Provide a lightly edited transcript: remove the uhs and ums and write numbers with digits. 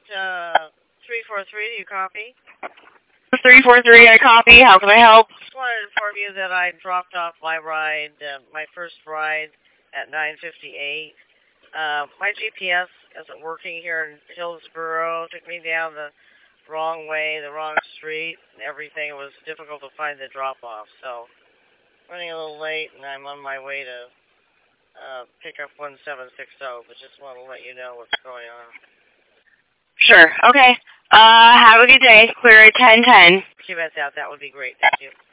343, do you copy? 343, I copy. How can I help? Just wanted to inform you that I dropped off my ride, my first ride at 9:58. My GPS isn't working here in Hillsboro. Took me down the wrong way, the wrong street, and everything. It was difficult to find the drop-off, so running a little late, and I'm on my way to pick up 1760, but just want to let you know what's going on. Sure. Okay. Have a good day. Clear at 10:10. Keep it out. That would be great. Thank you.